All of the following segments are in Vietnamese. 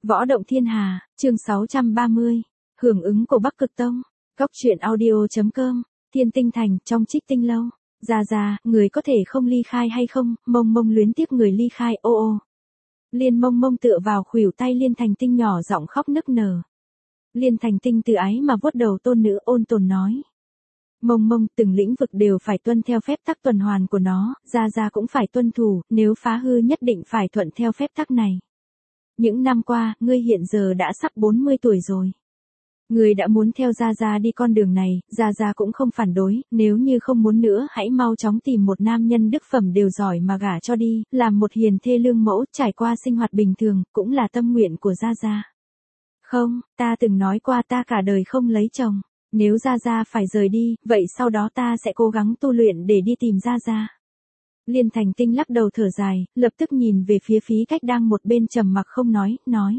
Võ động thiên hà, chương 630, hưởng ứng của Bắc Cực Tông. Góc truyện audio.com, Thiên Tinh Thành, trong Trích Tinh Lâu. Ra, người có thể không ly khai hay không? Mông Mông luyến tiếc người ly khai, ô. Liên Mông Mông tựa vào khuỷu tay Liên Thành Tinh nhỏ giọng khóc nức nở. Liên Thành Tinh từ ái mà vuốt đầu tôn nữ ôn tồn nói. Mông Mông, từng lĩnh vực đều phải tuân theo phép tắc tuần hoàn của nó, ra cũng phải tuân thủ, nếu phá hư nhất định phải thuận theo phép tắc này. Những năm qua, ngươi hiện giờ đã sắp 40 tuổi rồi. Ngươi đã muốn theo Gia đi con đường này, Gia cũng không phản đối, nếu như không muốn nữa hãy mau chóng tìm một nam nhân đức phẩm đều giỏi mà gả cho đi, làm một hiền thê lương mẫu, trải qua sinh hoạt bình thường, cũng là tâm nguyện của Gia. Không, ta từng nói qua ta cả đời không lấy chồng, nếu Gia phải rời đi, vậy sau đó ta sẽ cố gắng tu luyện để đi tìm Gia. Liên Thành Tinh lắc đầu thở dài, lập tức nhìn về phía Phí Cách đang một bên trầm mặc không nói.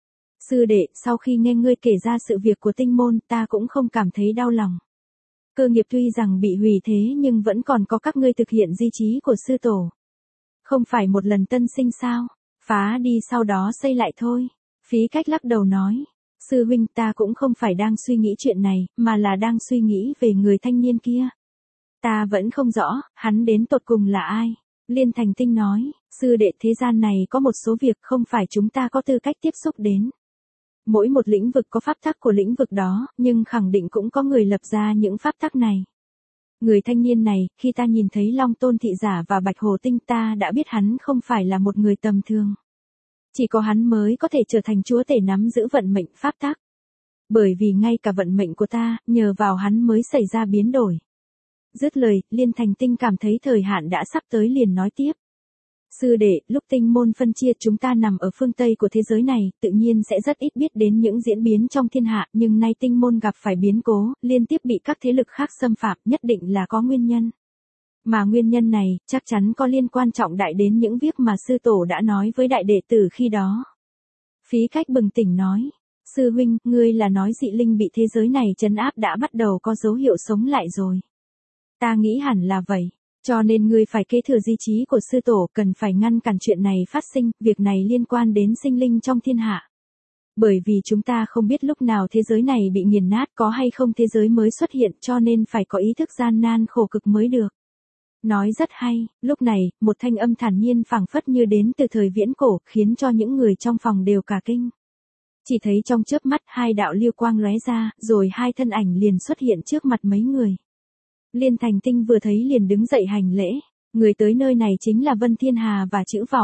Sư đệ, sau khi nghe ngươi kể ra sự việc của tinh môn, ta cũng không cảm thấy đau lòng. Cơ nghiệp tuy rằng bị hủy thế nhưng vẫn còn có các ngươi thực hiện di chí của sư tổ. Không phải một lần tân sinh sao, phá đi sau đó xây lại thôi. Phí Cách lắc đầu nói, sư huynh ta cũng không phải đang suy nghĩ chuyện này, mà là đang suy nghĩ về người thanh niên kia. Ta vẫn không rõ, hắn đến tột cùng là ai? Liên Thành Tinh nói, sư đệ thế gian này có một số việc không phải chúng ta có tư cách tiếp xúc đến. Mỗi một lĩnh vực có pháp tắc của lĩnh vực đó, nhưng khẳng định cũng có người lập ra những pháp tắc này. Người thanh niên này, khi ta nhìn thấy Long Tôn Thị Giả và Bạch Hồ Tinh ta đã biết hắn không phải là một người tầm thường. Chỉ có hắn mới có thể trở thành chúa tể nắm giữ vận mệnh pháp tắc. Bởi vì ngay cả vận mệnh của ta, nhờ vào hắn mới xảy ra biến đổi. Dứt lời, Liên Thành Tinh cảm thấy thời hạn đã sắp tới liền nói tiếp. Sư đệ, lúc tinh môn phân chia chúng ta nằm ở phương Tây của thế giới này, tự nhiên sẽ rất ít biết đến những diễn biến trong thiên hạ, nhưng nay tinh môn gặp phải biến cố, liên tiếp bị các thế lực khác xâm phạm, nhất định là có nguyên nhân. Mà nguyên nhân này, chắc chắn có liên quan trọng đại đến những việc mà sư tổ đã nói với đại đệ tử khi đó. Phí Cách bừng tỉnh nói, sư huynh, ngươi là nói dị linh bị thế giới này trấn áp đã bắt đầu có dấu hiệu sống lại rồi. Ta nghĩ hẳn là vậy. Cho nên ngươi phải kế thừa di chí của sư tổ, cần phải ngăn cản chuyện này phát sinh, việc này liên quan đến sinh linh trong thiên hạ. Bởi vì chúng ta không biết lúc nào thế giới này bị nghiền nát, có hay không thế giới mới xuất hiện, cho nên phải có ý thức gian nan khổ cực mới được. Nói rất hay, lúc này, một thanh âm thản nhiên phảng phất như đến từ thời viễn cổ, khiến cho những người trong phòng đều cả kinh. Chỉ thấy trong chớp mắt hai đạo lưu quang lóe ra, rồi hai thân ảnh liền xuất hiện trước mặt mấy người. Liên Thành Tinh vừa thấy liền đứng dậy hành lễ, người tới nơi này chính là Vân Thiên Hà và Chữ Vọng.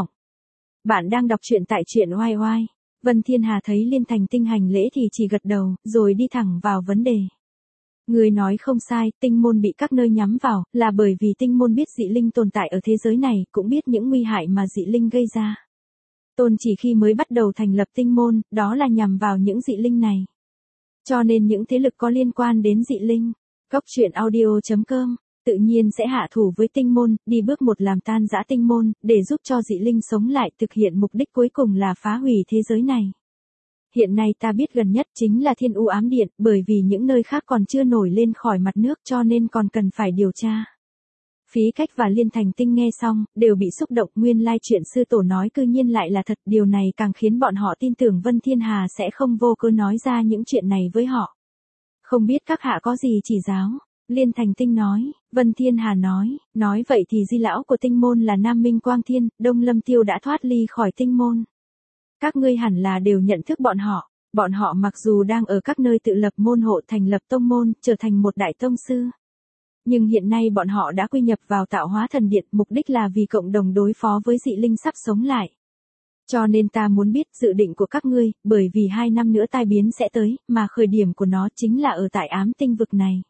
Bạn đang đọc truyện tại truyện oai oai. Vân Thiên Hà thấy Liên Thành Tinh hành lễ thì chỉ gật đầu, rồi đi thẳng vào vấn đề. Người nói không sai, tinh môn bị các nơi nhắm vào, là bởi vì tinh môn biết dị linh tồn tại ở thế giới này, cũng biết những nguy hại mà dị linh gây ra. Tôn chỉ khi mới bắt đầu thành lập tinh môn, đó là nhằm vào những dị linh này. Cho nên những thế lực có liên quan đến dị linh, Góc truyện audio.com, tự nhiên sẽ hạ thủ với tinh môn, đi bước một làm tan rã tinh môn, để giúp cho dị linh sống lại, thực hiện mục đích cuối cùng là phá hủy thế giới này. Hiện nay ta biết gần nhất chính là Thiên U Ám Điện, bởi vì những nơi khác còn chưa nổi lên khỏi mặt nước cho nên còn cần phải điều tra. Phí Cách và Liên Thành Tinh nghe xong, đều bị xúc động, nguyên lai chuyện sư tổ nói cư nhiên lại là thật, điều này càng khiến bọn họ tin tưởng Vân Thiên Hà sẽ không vô cớ nói ra những chuyện này với họ. Không biết các hạ có gì chỉ giáo? Liên Thành Tinh nói, Vân Thiên Hà nói vậy thì di lão của tinh môn là Nam Minh Quang Thiên, Đông Lâm Tiêu đã thoát ly khỏi tinh môn. Các ngươi hẳn là đều nhận thức bọn họ mặc dù đang ở các nơi tự lập môn hộ thành lập tông môn, trở thành một đại tông sư. Nhưng hiện nay bọn họ đã quy nhập vào Tạo Hóa Thần Điện, mục đích là vì cộng đồng đối phó với dị linh sắp sống lại. Cho nên ta muốn biết dự định của các ngươi, bởi vì 2 năm nữa tai biến sẽ tới, mà khởi điểm của nó chính là ở tại ám tinh vực này.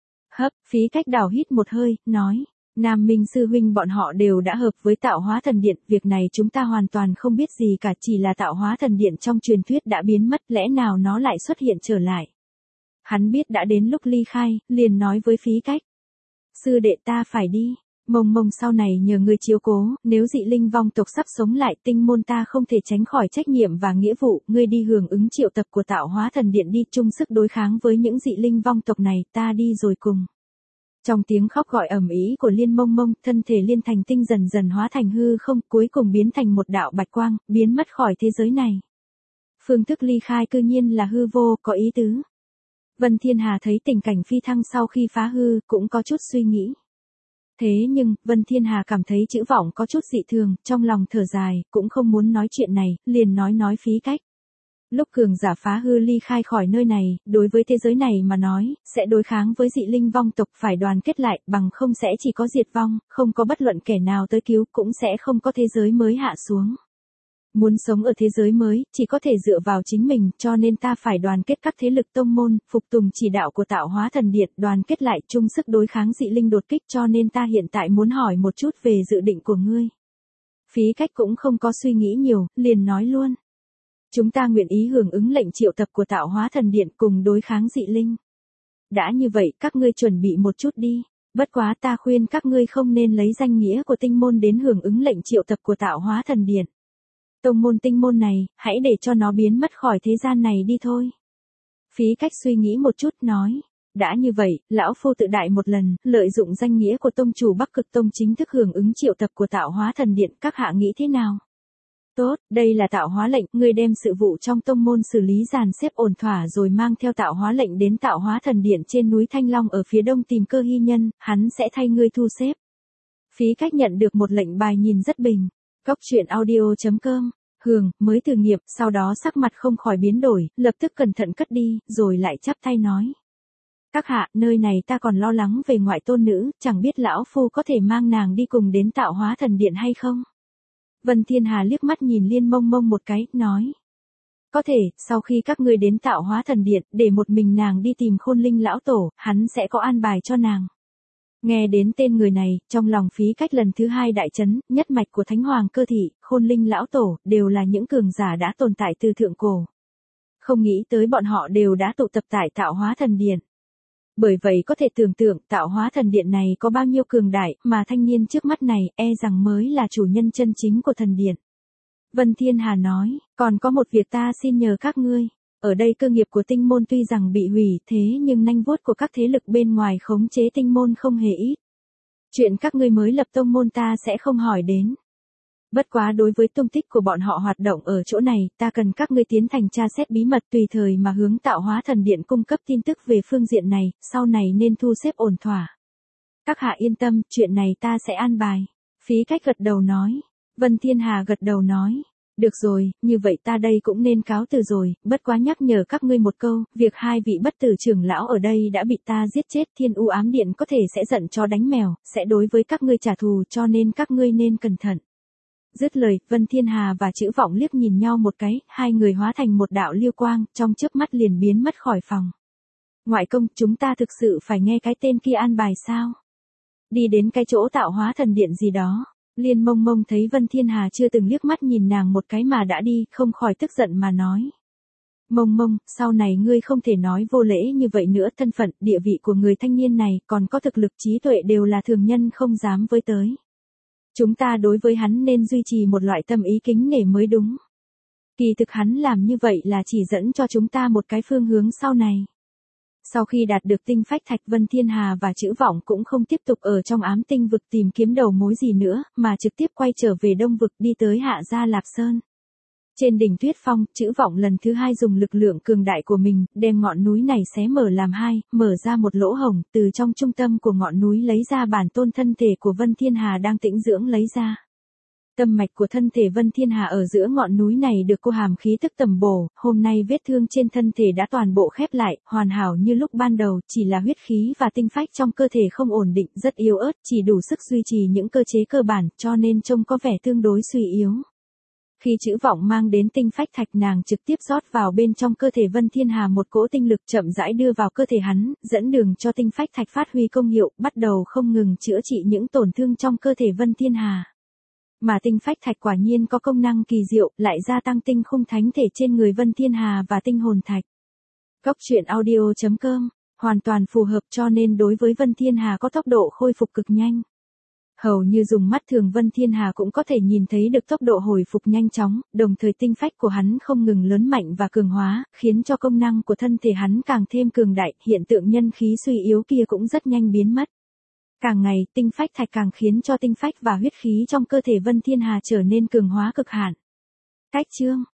Phí Cách đảo hít một hơi, nói, Nam Minh sư huynh bọn họ đều đã hợp với Tạo Hóa Thần Điện, việc này chúng ta hoàn toàn không biết gì cả, chỉ là Tạo Hóa Thần Điện trong truyền thuyết đã biến mất, lẽ nào nó lại xuất hiện trở lại. Hắn biết đã đến lúc ly khai, liền nói với Phí Cách. Sư đệ ta phải đi. Mông Mông sau này nhờ ngươi chiếu cố, nếu dị linh vong tộc sắp sống lại, tinh môn ta không thể tránh khỏi trách nhiệm và nghĩa vụ, ngươi đi hưởng ứng triệu tập của Tạo Hóa Thần Điện đi, chung sức đối kháng với những dị linh vong tộc này, ta đi rồi cùng. Trong tiếng khóc gọi ầm ĩ của Liên Mông Mông, thân thể Liên Thành Tinh dần dần hóa thành hư không, cuối cùng biến thành một đạo bạch quang, biến mất khỏi thế giới này. Phương thức ly khai cư nhiên là hư vô, có ý tứ. Vân Thiên Hà thấy tình cảnh phi thăng sau khi phá hư, cũng có chút suy nghĩ. Thế nhưng, Vân Thiên Hà cảm thấy chữ vọng có chút dị thường, trong lòng thở dài, cũng không muốn nói chuyện này, liền nói Phí Cách. Lúc cường giả phá hư ly khai khỏi nơi này, đối với thế giới này mà nói, sẽ đối kháng với dị linh vong tộc phải đoàn kết lại, bằng không sẽ chỉ có diệt vong, không có bất luận kẻ nào tới cứu, cũng sẽ không có thế giới mới hạ xuống. Muốn sống ở thế giới mới, chỉ có thể dựa vào chính mình, cho nên ta phải đoàn kết các thế lực tông môn, phục tùng chỉ đạo của Tạo Hóa Thần Điện, đoàn kết lại chung sức đối kháng dị linh đột kích, cho nên ta hiện tại muốn hỏi một chút về dự định của ngươi. Phí Cách cũng không có suy nghĩ nhiều, liền nói luôn. Chúng ta nguyện ý hưởng ứng lệnh triệu tập của Tạo Hóa Thần Điện cùng đối kháng dị linh. Đã như vậy, các ngươi chuẩn bị một chút đi. Bất quá ta khuyên các ngươi không nên lấy danh nghĩa của tinh môn đến hưởng ứng lệnh triệu tập của Tạo Hóa Thần Điện. Tông môn tinh môn này, hãy để cho nó biến mất khỏi thế gian này đi thôi. Phí Cách suy nghĩ một chút nói. Đã như vậy, lão phu tự đại một lần, lợi dụng danh nghĩa của tông chủ Bắc Cực Tông chính thức hưởng ứng triệu tập của Tạo Hóa Thần Điện, các hạ nghĩ thế nào? Tốt, đây là tạo hóa lệnh, ngươi đem sự vụ trong tông môn xử lý dàn xếp ổn thỏa rồi mang theo tạo hóa lệnh đến Tạo Hóa Thần Điện trên núi Thanh Long ở phía đông tìm Cơ Hy Nhân, hắn sẽ thay ngươi thu xếp. Phí Cách nhận được một lệnh bài nhìn rất bình. Góc truyện audio.com, Hường, mới từ nghiệp, sau đó sắc mặt không khỏi biến đổi, lập tức cẩn thận cất đi, rồi lại chắp tay nói. Các hạ, nơi này ta còn lo lắng về ngoại tôn nữ, chẳng biết lão phu có thể mang nàng đi cùng đến Tạo Hóa Thần Điện hay không? Vân Thiên Hà liếc mắt nhìn Liên Mông Mông một cái, nói. Có thể, sau khi các ngươi đến Tạo Hóa Thần Điện, để một mình nàng đi tìm Khôn Linh lão tổ, hắn sẽ có an bài cho nàng. Nghe đến tên người này, trong lòng Phí Cách lần thứ hai đại chấn, nhất mạch của Thánh Hoàng Cơ Thị, Khôn Linh lão tổ, đều là những cường giả đã tồn tại từ thượng cổ. Không nghĩ tới bọn họ đều đã tụ tập tại Tạo Hóa Thần Điện. Bởi vậy có thể tưởng tượng Tạo Hóa Thần Điện này có bao nhiêu cường đại, mà thanh niên trước mắt này e rằng mới là chủ nhân chân chính của thần điện. Vân Thiên Hà nói, còn có một việc ta xin nhờ các ngươi. Ở đây cơ nghiệp của tinh môn tuy rằng bị hủy thế nhưng nanh vuốt của các thế lực bên ngoài khống chế tinh môn không hề ít. Chuyện các ngươi mới lập tông môn ta sẽ không hỏi đến. Bất quá đối với tung tích của bọn họ hoạt động ở chỗ này, ta cần các ngươi tiến hành tra xét bí mật tùy thời mà hướng Tạo Hóa Thần Điện cung cấp tin tức về phương diện này, sau này nên thu xếp ổn thỏa. Các hạ yên tâm, chuyện này ta sẽ an bài. Phí Cách gật đầu nói. Vân Thiên Hà gật đầu nói. Được rồi, như vậy ta đây cũng nên cáo từ rồi, bất quá nhắc nhở các ngươi một câu, việc hai vị bất tử trưởng lão ở đây đã bị ta giết chết, Thiên U Ám Điện có thể sẽ giận chó đánh mèo, sẽ đối với các ngươi trả thù, cho nên các ngươi nên cẩn thận. Dứt lời, Vân Thiên Hà và Chữ Vọng liếc nhìn nhau một cái, hai người hóa thành một đạo liêu quang, trong chớp mắt liền biến mất khỏi phòng. Ngoại công, chúng ta thực sự phải nghe cái tên kia an bài sao? Đi đến cái chỗ Tạo Hóa Thần Điện gì đó. Liên Mông Mông thấy Vân Thiên Hà chưa từng liếc mắt nhìn nàng một cái mà đã đi, không khỏi tức giận mà nói. Mông Mông, sau này ngươi không thể nói vô lễ như vậy nữa, thân phận, địa vị của người thanh niên này, còn có thực lực trí tuệ đều là thường nhân không dám với tới. Chúng ta đối với hắn nên duy trì một loại tâm ý kính nể mới đúng. Kỳ thực hắn làm như vậy là chỉ dẫn cho chúng ta một cái phương hướng sau này. Sau khi đạt được tinh phách thạch, Vân Thiên Hà và Chữ Vọng cũng không tiếp tục ở trong ám tinh vực tìm kiếm đầu mối gì nữa, mà trực tiếp quay trở về đông vực đi tới Hạ Gia Lạc Sơn. Trên đỉnh Tuyết Phong, Chữ Vọng lần thứ hai dùng lực lượng cường đại của mình, đem ngọn núi này xé mở làm hai, mở ra một lỗ hổng, từ trong trung tâm của ngọn núi lấy ra bản tôn thân thể của Vân Thiên Hà đang tĩnh dưỡng lấy ra. Tâm mạch của thân thể Vân Thiên Hà ở giữa ngọn núi này được cô hàm khí tức tầm bổ, hôm nay vết thương trên thân thể đã toàn bộ khép lại, hoàn hảo như lúc ban đầu, chỉ là huyết khí và tinh phách trong cơ thể không ổn định, rất yếu ớt, chỉ đủ sức duy trì những cơ chế cơ bản, cho nên trông có vẻ tương đối suy yếu. Khi Chữ Vọng mang đến tinh phách thạch, nàng trực tiếp rót vào bên trong cơ thể Vân Thiên Hà một cỗ tinh lực chậm rãi đưa vào cơ thể hắn, dẫn đường cho tinh phách thạch phát huy công hiệu, bắt đầu không ngừng chữa trị những tổn thương trong cơ thể Vân Thiên Hà. Mà tinh phách thạch quả nhiên có công năng kỳ diệu, lại gia tăng tinh khung thánh thể trên người Vân Thiên Hà và tinh hồn thạch. Góc truyện audio.com, hoàn toàn phù hợp, cho nên đối với Vân Thiên Hà có tốc độ khôi phục cực nhanh. Hầu như dùng mắt thường Vân Thiên Hà cũng có thể nhìn thấy được tốc độ hồi phục nhanh chóng, đồng thời tinh phách của hắn không ngừng lớn mạnh và cường hóa, khiến cho công năng của thân thể hắn càng thêm cường đại, hiện tượng nhân khí suy yếu kia cũng rất nhanh biến mất. Càng ngày, tinh phách thạch càng khiến cho tinh phách và huyết khí trong cơ thể Vân Thiên Hà trở nên cường hóa cực hạn. Cách chương